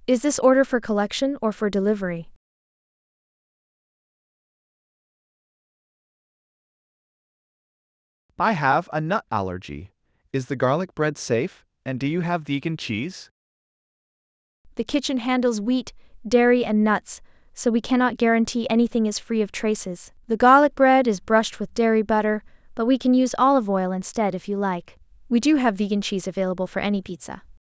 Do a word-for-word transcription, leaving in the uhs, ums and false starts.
Is this order for collection or for delivery? I have a nut allergy. Is the garlic bread safe? And do you have vegan cheese? The kitchen handles wheat, dairy, and nuts, so we cannot guarantee anything is free of traces. The garlic bread is brushed with dairy butter, but we can use olive oil instead if you like. We do have vegan cheese available for any pizza.